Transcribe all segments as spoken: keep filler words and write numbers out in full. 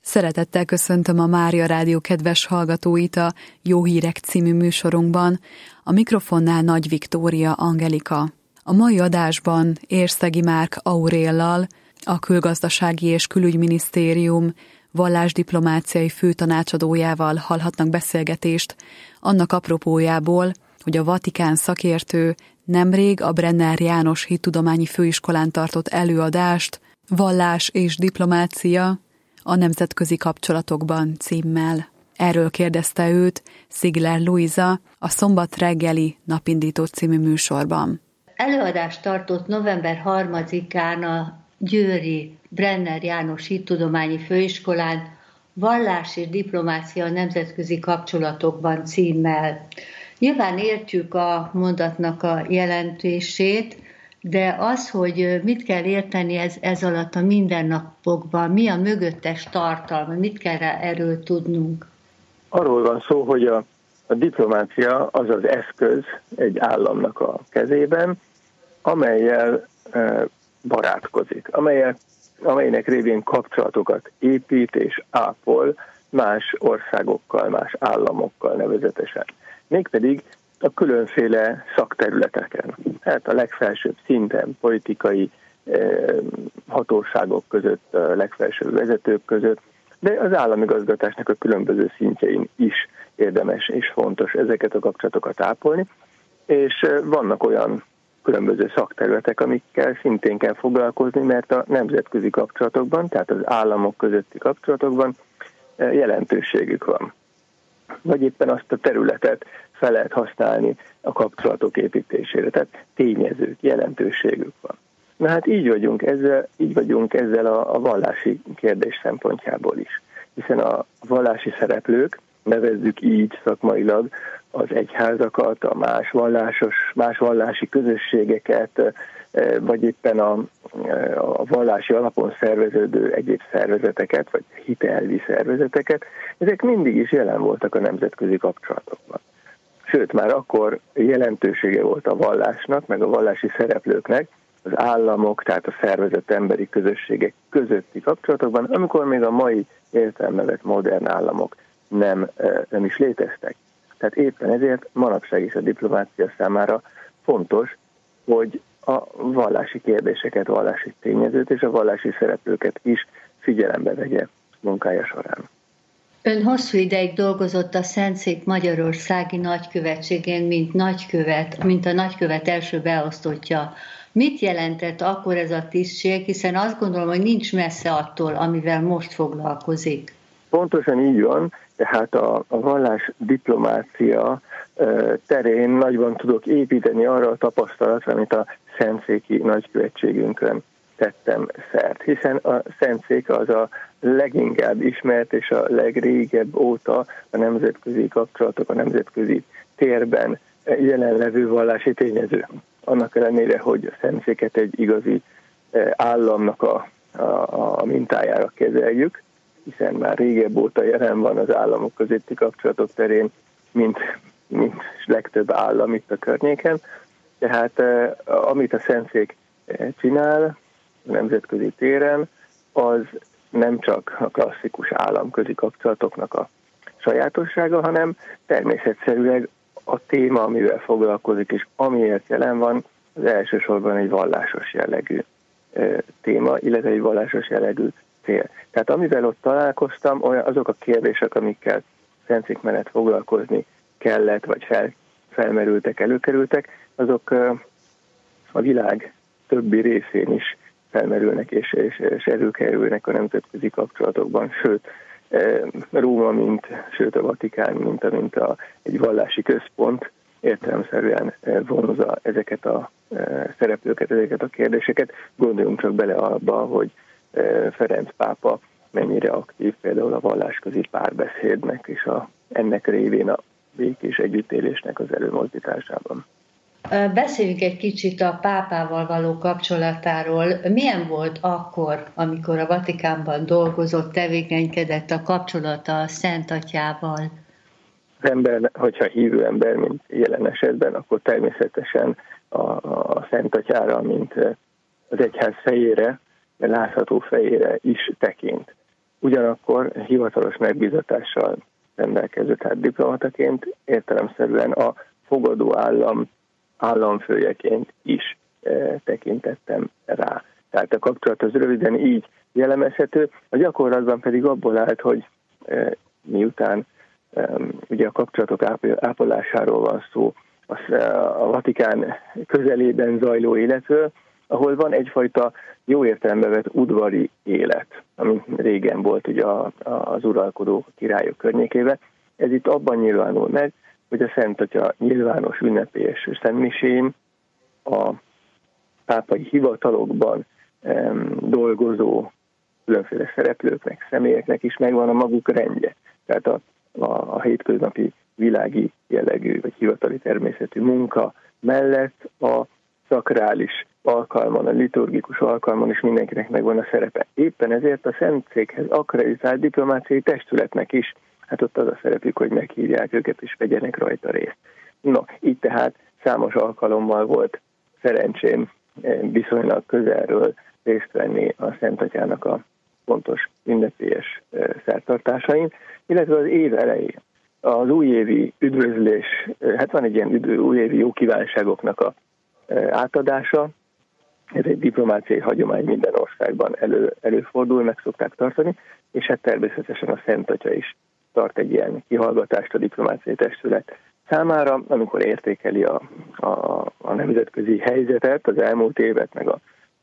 Szeretettel köszöntöm a Mária Rádió kedves hallgatóit a Jó Hírek című műsorunkban, a mikrofonnál Nagy Viktória Angelika. A mai adásban Érszegi Márk Auréllal, a Külgazdasági és Külügyminisztérium vallásdiplomáciai főtanácsadójával hallhatnak beszélgetést annak apropójából, hogy a Vatikán szakértő nemrég a Brenner János Hittudományi Főiskolán tartott előadást Vallás és diplomácia a nemzetközi kapcsolatokban címmel. Erről kérdezte őt Szigler Luisa a Szombat reggeli Napindító című műsorban. Előadást tartott november harmadikán a győri Brenner János Hittudományi Főiskolán Vallás és diplomácia a nemzetközi kapcsolatokban címmel. Nyilván értjük a mondatnak a jelentését, de az, hogy mit kell érteni ez, ez alatt a mindennapokban, mi a mögöttes tartalma, mit kell erről tudnunk? Arról van szó, hogy a, a diplomácia az az eszköz egy államnak a kezében, amellyel e, barátkozik, amellyel, amelynek révén kapcsolatokat épít és ápol más országokkal, más államokkal nevezetesen. Mégpedig a különféle szakterületeken, hát a legfelsőbb szinten, politikai eh, hatóságok között, a legfelsőbb vezetők között, de az államigazgatásnak a különböző szintjein is érdemes és fontos ezeket a kapcsolatokat ápolni, és eh, vannak olyan különböző szakterületek, amikkel szintén kell foglalkozni, mert a nemzetközi kapcsolatokban, tehát az államok közötti kapcsolatokban eh, jelentőségük van. Vagy éppen azt a területet fel lehet használni a kapcsolatok építésére, tehát tényezők, jelentőségük van. Na hát így vagyunk ezzel, így vagyunk ezzel a, a vallási kérdés szempontjából is, hiszen a vallási szereplők, nevezzük így szakmailag az egyházakat, a más vallásos, más vallási közösségeket, vagy éppen a, a vallási alapon szerveződő egyéb szervezeteket, vagy hitelelvi szervezeteket, ezek mindig is jelen voltak a nemzetközi kapcsolatokban. Sőt, már akkor jelentősége volt a vallásnak, meg a vallási szereplőknek, az államok, tehát a szervezett emberi közösségek közötti kapcsolatokban, amikor még a mai értelemben vett modern államok nem, nem is léteztek. Tehát éppen ezért manapság is a diplomácia számára fontos, hogy a vallási kérdéseket, vallási tényezőt és a vallási szereplőket is figyelembe vegye munkája során. Ön hosszú ideig dolgozott a Szentszék Magyarországi Nagykövetségén, mint nagykövet, mint a nagykövet első beosztottja. Mit jelentett akkor ez a tisztség, hiszen azt gondolom, hogy nincs messze attól, amivel most foglalkozik. Pontosan így van, tehát a, a vallás diplomácia terén nagyban tudok építeni arra a tapasztalatra, amit a Szentszéki Nagykövetségünkön tettem szert, hiszen a Szentszék az a leginkább ismert és a legrégebb óta a nemzetközi kapcsolatok, a nemzetközi térben jelenlevő vallási tényező. Annak ellenére, hogy a Szentszéket egy igazi államnak a, a, a mintájára kezeljük, hiszen már régebb óta jelen van az államok közötti kapcsolatok terén, mint, mint legtöbb állam itt a környéken. Tehát amit a Szentszék csinál a nemzetközi téren, az nem csak a klasszikus államközi kapcsolatoknak a sajátossága, hanem természetszerűleg a téma, amivel foglalkozik, és amiért jelen van, az elsősorban egy vallásos jellegű téma, illetve egy vallásos jellegű cél. Tehát amivel ott találkoztam, olyan, azok a kérdések, amikkel Szentszék mellett foglalkozni kellett, vagy fel, felmerültek, előkerültek, azok a világ többi részén is felmerülnek és, és, és előkerülnek a nemzetközi kapcsolatokban, sőt, Róma, mint, sőt a Vatikán, mint, mint a, egy vallási központ értelemszerűen vonzza ezeket a szereplőket, ezeket a kérdéseket. Gondoljunk csak bele abba, hogy Ferenc pápa mennyire aktív például a vallásközi párbeszédnek és a, ennek révén a békés együttélésnek az előmozdításában. Beszéljünk egy kicsit a pápával való kapcsolatáról. Milyen volt akkor, amikor a Vatikánban dolgozott, tevékenykedett a kapcsolata a Szent Atyával? Az ember, hogyha hívő ember, mint jelen esetben, akkor természetesen a, a Szent Atyára, mint az egyház fejére, látható fejére is tekint. ugyanakkor hivatalos megbízatással rendelkező, tehát diplomataként értelemszerűen a fogadó állam államfőjeként is e, tekintettem rá. Tehát a kapcsolat az röviden így jellemezhető, a gyakorlatban pedig abból állt, hogy e, miután e, ugye a kapcsolatok ápolásáról van szó, az, e, a Vatikán közelében zajló életről, ahol van egyfajta jó értelembe vett udvari élet, ami régen volt ugye az uralkodó királyok környékében. Ez itt abban nyilvánul meg, hogy a Szent Atya nyilvános ünnepélyes szentmisén a pápai hivatalokban em, dolgozó különféle szereplőknek, személyeknek is megvan a maguk rendje. Tehát a, a, a hétköznapi világi jellegű vagy hivatali természetű munka mellett a szakrális alkalmon, a liturgikus alkalmon is mindenkinek megvan a szerepe. Éppen ezért a Szentszékhez akkreditált diplomáciai testületnek is, hát ott az a szerepük, hogy meghívják őket és vegyenek rajta részt. No, így tehát számos alkalommal volt szerencsém viszonylag közelről részt venni a Szent Atyának a fontos ünnepélyes szertartásain, illetve az év elején az újévi üdvözlés, hát van egy ilyen üdv, újévi jó kívánságoknak a átadása, ez egy diplomáciai hagyomány, minden országban elő, előfordul, meg szokták tartani, és hát természetesen a Szent Atya is tart egy ilyen kihallgatást a diplomáciai testület számára, amikor értékeli a, a, a nemzetközi helyzetet, az elmúlt évet, meg a,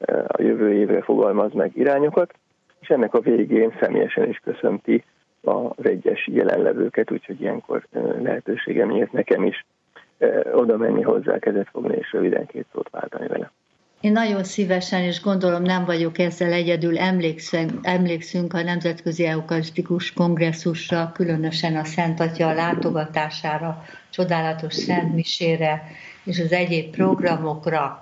a jövő évre fogalmaz meg irányokat, és ennek a végén személyesen is köszönti az egyes jelenlevőket, úgyhogy ilyenkor lehetőségem nyílt nekem is oda menni hozzá, kezet fogni, és röviden két szót váltani vele. Én nagyon szívesen, és gondolom nem vagyok ezzel egyedül, emlékszünk, emlékszünk a Nemzetközi Eukarisztikus Kongresszusra, különösen a Szent Atya látogatására, csodálatos szentmisére és az egyéb programokra.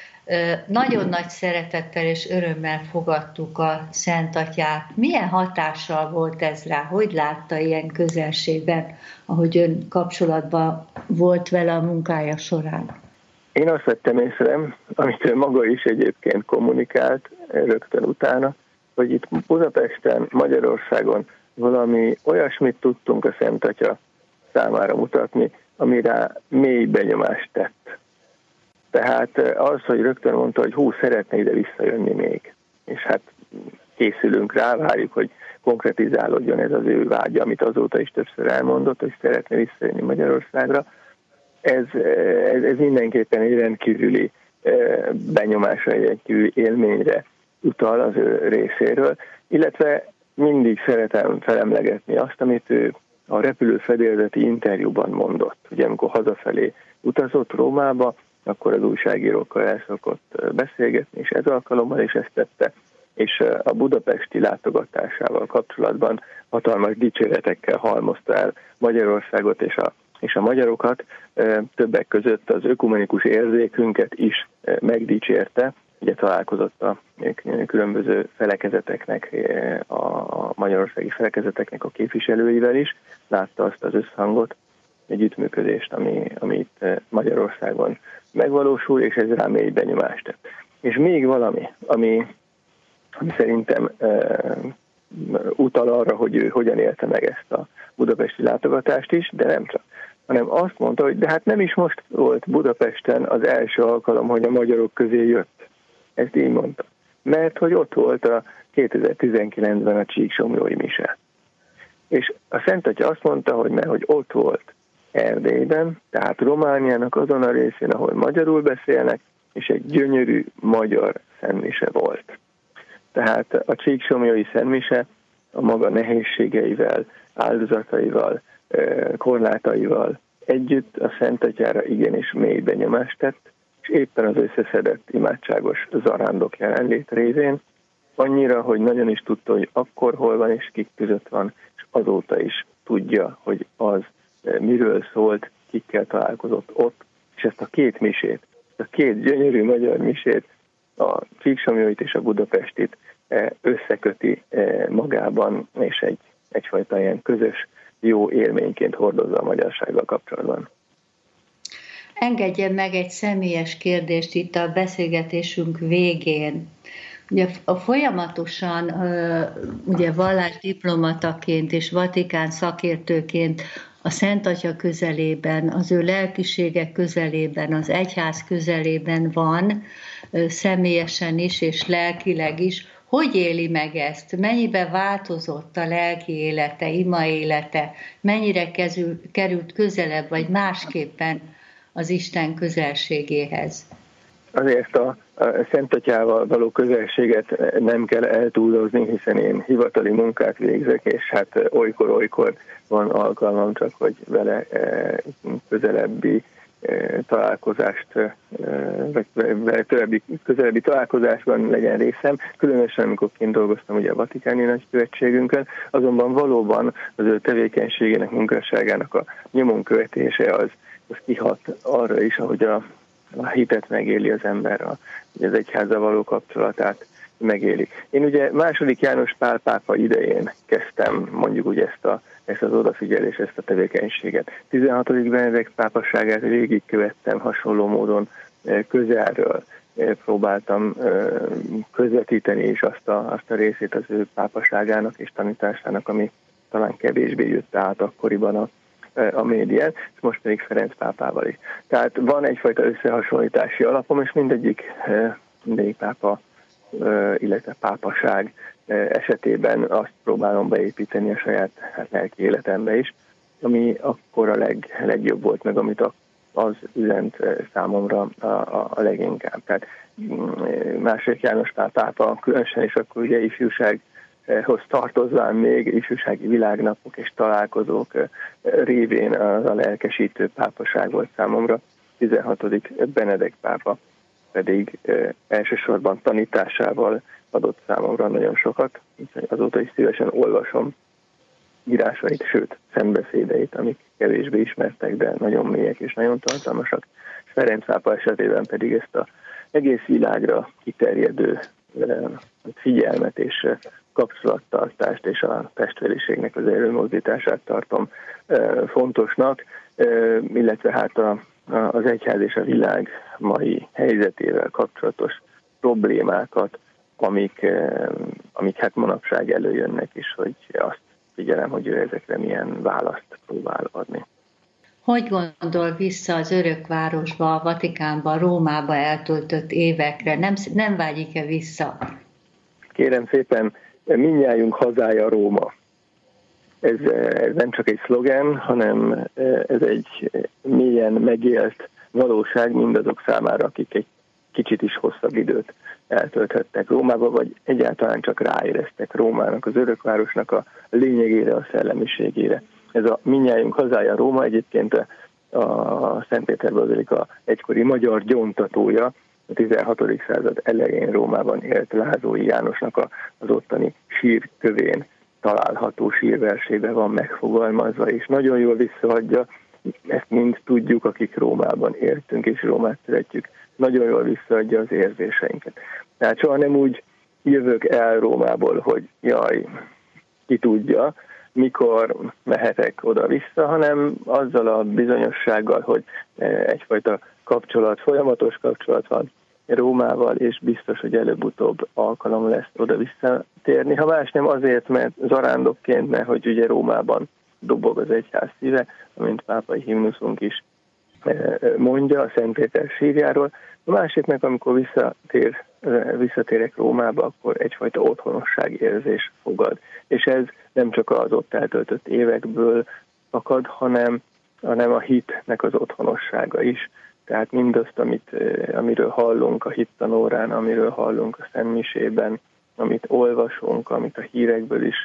Nagyon nagy szeretettel és örömmel fogadtuk a Szent Atyát. Milyen hatással volt ez rá? Hogy látta ilyen közelségben, ahogy ön kapcsolatban volt vele a munkája során? Én azt vettem észre, amit ő maga is egyébként kommunikált rögtön utána, hogy itt Budapesten, Magyarországon valami olyasmit tudtunk a Szent Atya számára mutatni, ami rá mély benyomást tett. Tehát az, hogy rögtön mondta, hogy hú, szeretne ide visszajönni még. És hát készülünk rá, várjuk, hogy konkretizálódjon ez az ő vágya, amit azóta is többször elmondott, hogy szeretne visszajönni Magyarországra. Ez, ez, ez mindenképpen egy rendkívüli benyomásra, egy rendkívüli élményre utal az ő részéről, illetve mindig szeretem felemlegetni azt, amit ő a repülőfedélzeti interjúban mondott. Ugye amikor hazafelé utazott Rómába, akkor az újságírókkal el szokott beszélgetni, és ez alkalommal is ezt tette, és a budapesti látogatásával kapcsolatban hatalmas dicséretekkel halmozta el Magyarországot és a, és a magyarokat, többek között az ökumenikus érzékünket is megdicsérte, ugye találkozott a különböző felekezeteknek, a magyarországi felekezeteknek a képviselőivel is, látta azt az összhangot, együttműködést, ami, amit Magyarországon megvalósul, és ez rá mély benyomást tett. És még valami, ami, ami szerintem e, utal arra, hogy ő hogyan élte meg ezt a budapesti látogatást is, de nem csak, hanem azt mondta, hogy de hát nem is most volt Budapesten az első alkalom, hogy a magyarok közé jött. Ezt így mondta. Mert hogy ott volt a kétezer-tizenkilencben a Csíksomlyói mise. És a Szent Atya azt mondta, hogy mert hogy ott volt Erdélyben, tehát Romániának azon a részén, ahol magyarul beszélnek, és egy gyönyörű magyar szentmise volt. Tehát a Csíksomlyói szentmise a maga nehézségeivel, áldozataival, korlátaival együtt a Szent Atyára igenis mély benyomást tett, és éppen az összeszedett imádságos zarándok jelenlét révén, annyira, hogy nagyon is tudta, hogy akkor hol van és kik között van, és azóta is tudja, hogy az miről szólt, kikkel találkozott ott, és ezt a két misét, a két gyönyörű magyar misét, a Csíksomlyóit és a Budapestit összeköti magában, és egy, egyfajta ilyen közös jó élményként hordozza a magyarsággal kapcsolatban. Engedjen meg egy személyes kérdést itt a beszélgetésünk végén. Ugye a folyamatosan ugye vallásdiplomataként és Vatikán szakértőként a Szent Atya közelében, az ő lelkisége közelében, az egyház közelében van, személyesen is és lelkileg is. Hogy éli meg ezt? Mennyibe változott a lelki élete, ima élete? Mennyire kezül, került közelebb, vagy másképpen az Isten közelségéhez? Azért a, a Szent Atyával való közelséget nem kell eltúlozni, hiszen én hivatali munkát végzek, és hát olykor-olykor van alkalmam csak, hogy vele közelebbi találkozást, vagy vele többi közelebbi találkozásban legyen részem, különösen amikor kint dolgoztam ugye a Vatikáni Nagykövetségünkön, azonban valóban az ő tevékenységének, munkásságának a nyomon követése az, az kihat arra is, ahogy a a hitet megéli az ember, a, az egyházzal való kapcsolatát megéli. Én ugye második János Pál pápa idején kezdtem mondjuk ugye ezt, a, ezt az odafigyelés, ezt a tevékenységet. tizenhatodik Benedek pápasságát végigkövettem hasonló módon közelről. Próbáltam közvetíteni is azt a, azt a részét az ő pápaságának és tanításának, ami talán kevésbé jött át akkoriban a a médián, és most pedig Ferenc pápával is. Tehát van egyfajta összehasonlítási alapom, és mindegyik, mindegyik pápa, illetve pápaság esetében azt próbálom beépíteni a saját hát, lelki életembe is, ami akkor a leg, legjobb volt, meg amit az üzent számomra a, a, a leginkább. Tehát második János Pál pápa különösen, és akkor ugye ifjúság hoz tartozván még ifjúsági világnapok és találkozók révén az a lelkesítő pápaság volt számomra. tizenhatodik Benedek pápa pedig elsősorban tanításával adott számomra nagyon sokat, azóta is szívesen olvasom írásait, sőt szembeszédeit, amik kevésbé ismertek, de nagyon mélyek és nagyon tartalmasak. Ferenc pápa esetében pedig ezt az egész világra kiterjedő figyelmet és kapcsolattartást és a testvériségnek az előmozdítását tartom fontosnak, illetve hát a, az egyház és a világ mai helyzetével kapcsolatos problémákat, amik, amik hát manapság előjönnek is, hogy azt figyelem, hogy ő ezekre milyen választ próbál adni. Hogy gondol vissza az örökvárosba, a Vatikánba, Rómába eltöltött évekre? Nem, nem vágyik-e vissza? Kérem szépen, mindnyájunk hazája Róma. Ez, ez nem csak egy szlogen, hanem ez egy mélyen megélt valóság mindazok számára, akik egy kicsit is hosszabb időt eltölthettek Rómába, vagy egyáltalán csak ráéreztek Rómának, az örökvárosnak a lényegére, a szellemiségére. Ez a mindnyájunk hazája Róma egyébként a Szentpéterbazilika egykori magyar gyóntatója, a tizenhatodik század elején Rómában élt Lázói Jánosnak az ottani sírkövén található sírversében van megfogalmazva, és nagyon jól visszaadja, ezt mind tudjuk, akik Rómában éltünk és Rómát szeretjük, nagyon jól visszaadja az érzéseinket. Tehát soha nem úgy jövök el Rómából, hogy jaj, ki tudja, mikor mehetek oda-vissza, hanem azzal a bizonyossággal, hogy egyfajta kapcsolat, folyamatos kapcsolat van Rómával, és biztos, hogy előbb-utóbb alkalom lesz oda-visszatérni. Ha más nem azért, mert zarándokként, mert hogy ugye Rómában dobog az egyház szíve, amint pápai himnuszunk is mondja a Szent Péter sírjáról. A másik meg, amikor visszatér, visszatérek Rómába, akkor egyfajta otthonosság érzés fogad. És ez nem csak az ott eltöltött évekből fakad, hanem, hanem a hitnek az otthonossága is. Tehát mindazt, amit, amiről hallunk a hittanórán, amiről hallunk a szentmisében, amit olvasunk, amit a hírekből is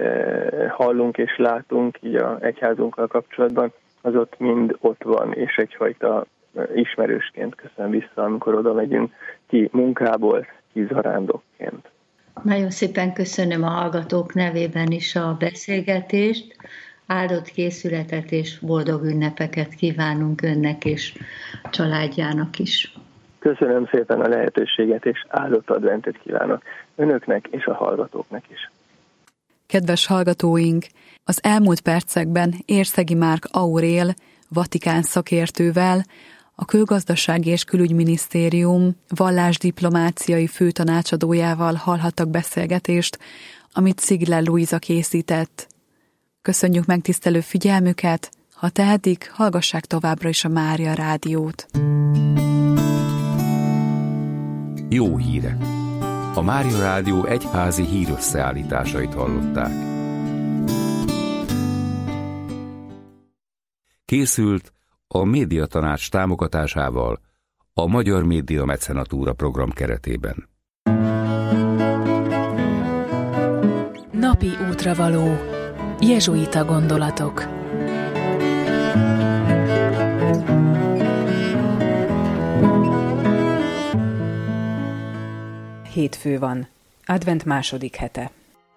hallunk és látunk így az egyházunkkal kapcsolatban, az ott mind ott van, és egyfajta ismerősként köszön vissza, amikor oda megyünk ki munkából, ki zarándokként. Nagyon szépen köszönöm a hallgatók nevében is a beszélgetést, áldott készületet és boldog ünnepeket kívánunk önnek és családjának is. Köszönöm szépen a lehetőséget, és áldott adventet kívánok önöknek és a hallgatóknak is. Kedves hallgatóink, az elmúlt percekben Érszegi Márk Aurél, Vatikán szakértővel A Külgazdasági és Külügyminisztérium vallásdiplomáciai főtanácsadójával hallhattak beszélgetést, amit Ziegler Luisa készített. Köszönjük megtisztelő figyelmüket, ha tehetik, hallgassák továbbra is a Mária Rádiót. Jó hírek! A Mária Rádió egyházi hírösszeállításait hallották. Készült a Médiatanács támogatásával a Magyar Média Mecenatúra program keretében. Napi útravaló. Jezsuita gondolatok. Hétfő van. Advent második hete.